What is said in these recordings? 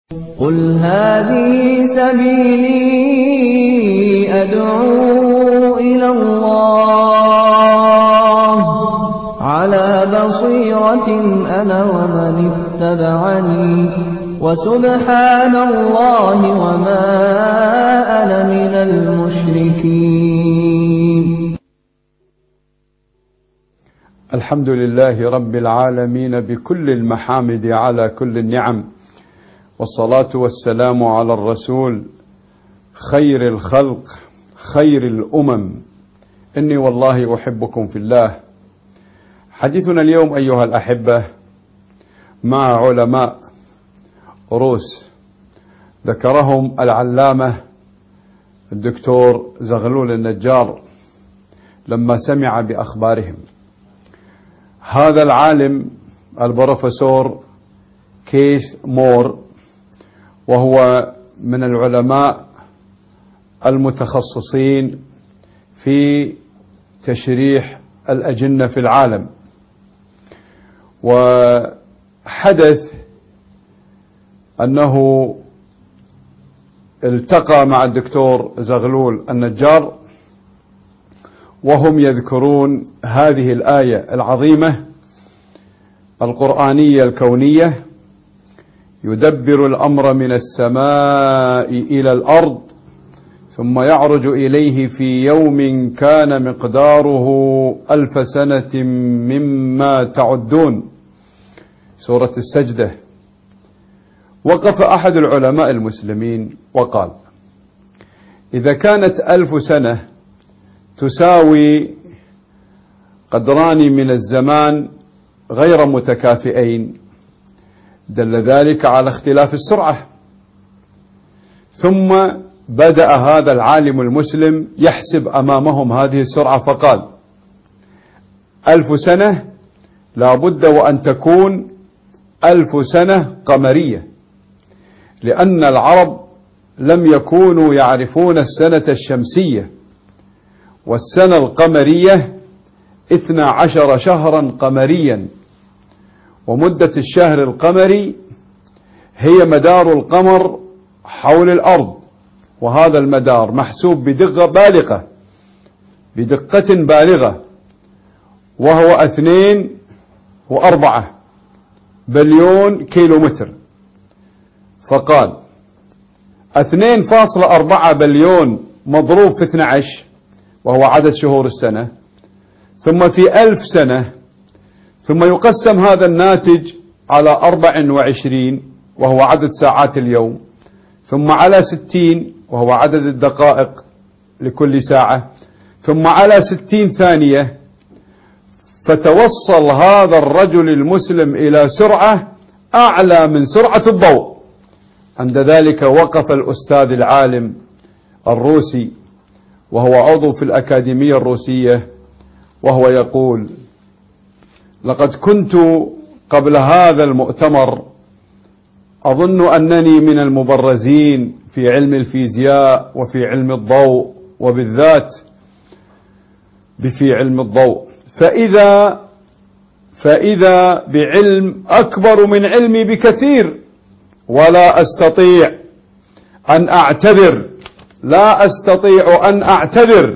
قل هذه سبيلي أدعو إلى الله على بصيرة أنا ومن اتبعني وسبحان الله وما أنا من المشركين. الحمد لله رب العالمين بكل المحامد على كل النعم، والصلاة والسلام على الرسول خير الخلق خير الأمم. إني والله أحبكم في الله. حديثنا اليوم أيها الأحبة مع علماء روس ذكرهم العلامة الدكتور زغلول النجار لما سمع بأخبارهم. هذا العالم البروفيسور كيث مور، وهو من العلماء المتخصصين في تشريح الأجنة في العالم، وحدث أنه التقى مع الدكتور زغلول النجار وهم يذكرون هذه الآية العظيمة القرآنية الكونية: يدبر الأمر من السماء إلى الأرض ثم يعرج إليه في يوم كان مقداره 1000 سنة مما تعدون. سورة السجدة. وقف أحد العلماء المسلمين وقال: إذا كانت 1000 سنة تساوي قدران من الزمان غير متكافئين دل ذلك على اختلاف السرعة. ثم بدأ هذا العالم المسلم يحسب أمامهم هذه السرعة فقال: 1000 سنة لا بد وأن تكون 1000 سنة قمرية، لأن العرب لم يكونوا يعرفون السنة الشمسية، والسنة القمرية 12 شهرا قمريا، ومدة الشهر القمري هي مدار القمر حول الأرض، وهذا المدار محسوب بدقة بالغة، وهو 2.4 بليون كيلومتر. فقال 2.4 بليون مضروب في 12 وهو عدد شهور السنة، ثم في 1000 سنة، ثم يقسم هذا الناتج على 24 وهو عدد ساعات اليوم، ثم على 60 وهو عدد الدقائق لكل ساعة، ثم على 60 ثانية، فتوصل هذا الرجل المسلم إلى سرعة أعلى من سرعة الضوء. عند ذلك وقف الأستاذ العالم الروسي وهو عضو في الأكاديمية الروسية وهو يقول: لقد كنت قبل هذا المؤتمر أظن أنني من المبرزين في علم الفيزياء وفي علم الضوء، وبالذات في علم الضوء، فإذا بعلم أكبر من علمي بكثير، ولا أستطيع أن أعتذر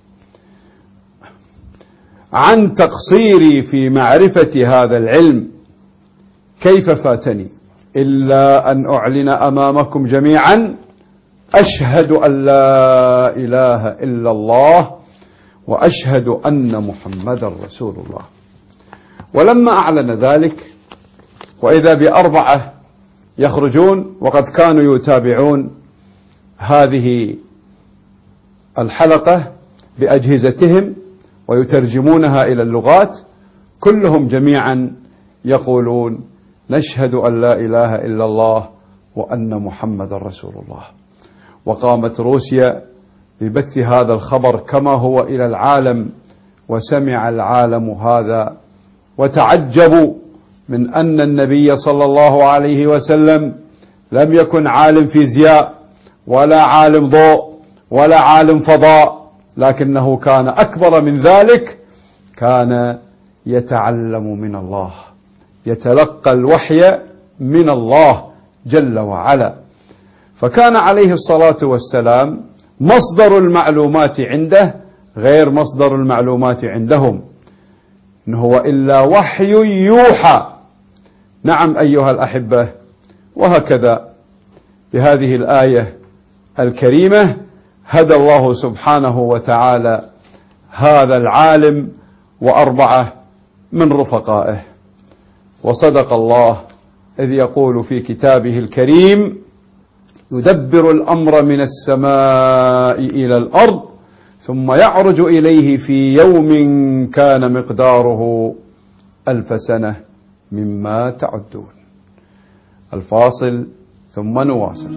عن تقصيري في معرفة هذا العلم. كيف فاتني إلا أن أعلن أمامكم جميعا: أشهد أن لا إله إلا الله وأشهد أن محمدا رسول الله. ولما أعلن ذلك وإذا ب4 يخرجون وقد كانوا يتابعون هذه الحلقة بأجهزتهم ويترجمونها إلى اللغات، كلهم جميعا يقولون: نشهد أن لا إله إلا الله وأن محمد رسول الله. وقامت روسيا ببث هذا الخبر كما هو إلى العالم، وسمع العالم هذا وتعجبوا من أن النبي صلى الله عليه وسلم لم يكن عالم فيزياء ولا عالم ضوء ولا عالم فضاء، لكنه كان أكبر من ذلك، كان يتعلم من الله، يتلقى الوحي من الله جل وعلا. فكان عليه الصلاة والسلام مصدر المعلومات عنده غير مصدر المعلومات عندهم، إن هو إلا وحي يوحى. نعم أيها الأحبة. وهكذا بهذه الآية الكريمة هدى الله سبحانه وتعالى هذا العالم وأربعة من رفقائه. وصدق الله إذ يقول في كتابه الكريم: يدبر الأمر من السماء إلى الأرض ثم يعرج إليه في يوم كان مقداره 1000 سنة مما تعدون. الفاصل ثم نواصل.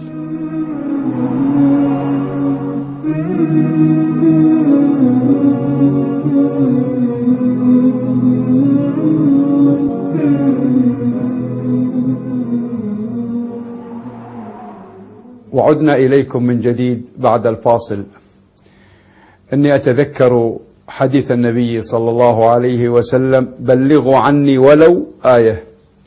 وعدنا إليكم من جديد بعد الفاصل. إني أتذكر حديث النبي صلى الله عليه وسلم: بلغوا عني ولو آية.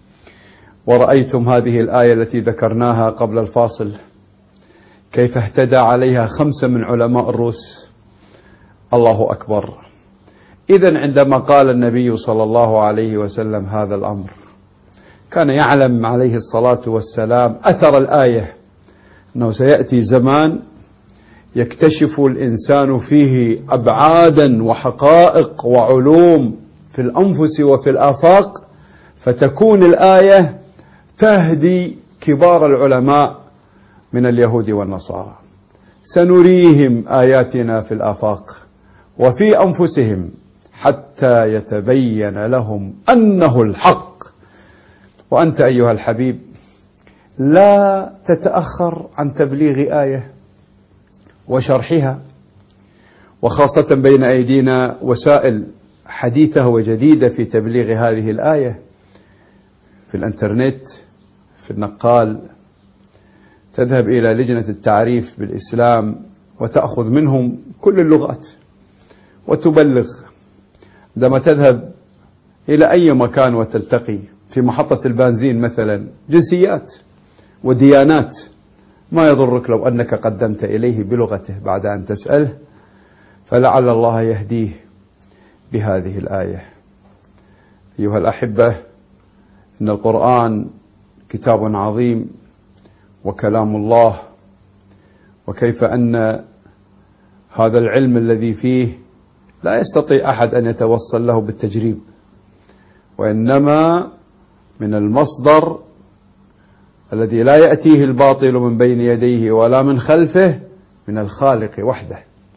ورأيتم هذه الآية التي ذكرناها قبل الفاصل كيف اهتدى عليها 5 من علماء الروس. الله أكبر. إذن عندما قال النبي صلى الله عليه وسلم هذا الأمر كان يعلم عليه الصلاة والسلام أثر الآية، أنه سيأتي زمان يكتشف الإنسان فيه أبعادا وحقائق وعلوم في الأنفس وفي الآفاق، فتكون الآية تهدي كبار العلماء من اليهود والنصارى. سنريهم آياتنا في الآفاق وفي أنفسهم حتى يتبين لهم أنه الحق. وأنت أيها الحبيب لا تتأخر عن تبليغ آية وشرحها، وخاصة بين أيدينا وسائل حديثة وجديدة في تبليغ هذه الآية، في الانترنت، في النقال. تذهب إلى لجنة التعريف بالإسلام وتأخذ منهم كل اللغات وتبلغ. عندما تذهب إلى أي مكان وتلتقي في محطة البنزين مثلا جنسيات وديانات، ما يضرك لو أنك قدمت إليه بلغته بعد أن تسأله، فلعل الله يهديه بهذه الآية. أيها الأحبة، إن القرآن كتاب عظيم وكلام الله، وكيف أن هذا العلم الذي فيه لا يستطيع أحد أن يتوصل له بالتجريب، وإنما من المصدر الذي لا يأتيه الباطل من بين يديه ولا من خلفه، من الخالق وحده.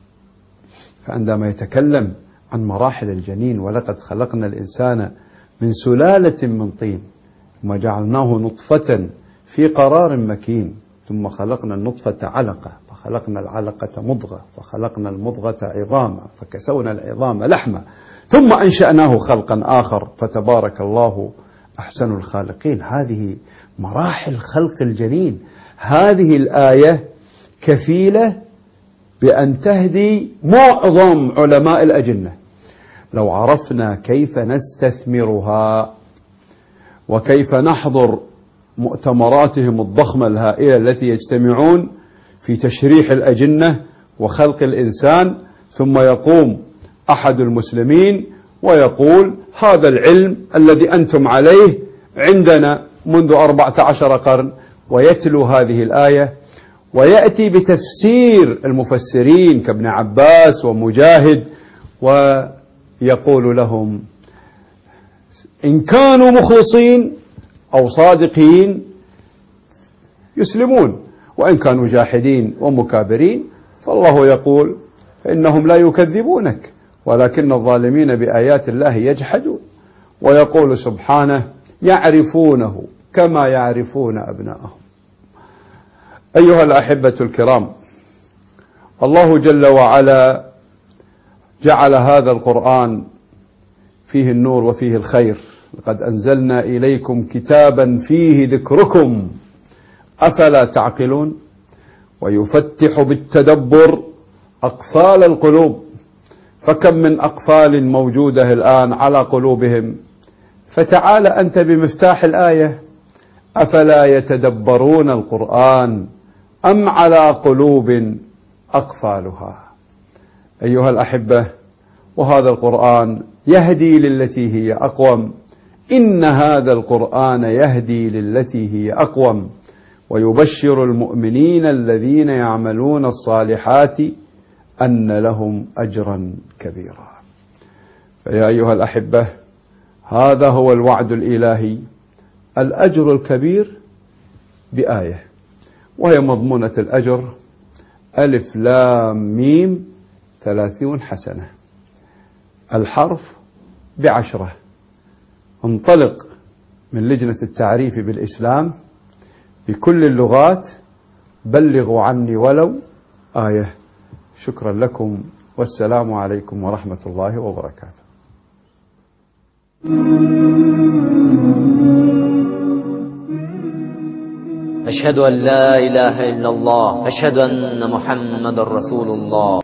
فعندما يتكلم عن مراحل الجنين: ولقد خلقنا الإنسان من سلالة من طين ثم جعلناه نطفة في قرار مكين ثم خلقنا النطفة علقة فخلقنا العلقة مضغة فخلقنا المضغة عظاما فكسونا العظام لحما ثم أنشأناه خلقا آخر فتبارك الله أحسن الخالقين. هذه مراحل خلق الجنين. هذه الآية كفيلة بأن تهدي معظم علماء الأجنة. لو عرفنا كيف نستثمرها وكيف نحضر مؤتمراتهم الضخمة الهائلة التي يجتمعون في تشريح الأجنة وخلق الإنسان، ثم يقوم أحد المسلمين ويقول: هذا العلم الذي أنتم عليه عندنا منذ 14 قرن، ويتلو هذه الآية ويأتي بتفسير المفسرين كابن عباس ومجاهد، ويقول لهم: إن كانوا مخلصين أو صادقين يسلمون، وإن كانوا جاحدين ومكابرين فالله يقول فإنهم لا يكذبونك ولكن الظالمين بآيات الله يجحدون. ويقول سبحانه: يعرفونه كما يعرفون أبناءهم. أيها الأحبة الكرام، الله جل وعلا جعل هذا القرآن فيه النور وفيه الخير. لقد أنزلنا إليكم كتابا فيه ذكركم أفلا تعقلون. ويفتح بالتدبر أقفال القلوب، فكم من أقفال موجودة الآن على قلوبهم. فتعال أنت بمفتاح الآية أفلا يتدبرون القرآن أم على قلوب أقفالها. أيها الأحبة، وهذا القرآن يهدي للتي هي أقوم، إن هذا القرآن يهدي للتي هي أقوم ويبشر المؤمنين الذين يعملون الصالحات أن لهم أجرا كبيرا. فيا أيها الأحبة، هذا هو الوعد الإلهي، الأجر الكبير بآية، وهي مضمونة الأجر 30 حسنة، الحرف 10. انطلق من لجنة التعريف بالإسلام بكل اللغات، بلغوا عني ولو آية. شكرا لكم، والسلام عليكم ورحمة الله وبركاته. أشهد أن لا إله إلا الله، أشهد أن محمد رسول الله.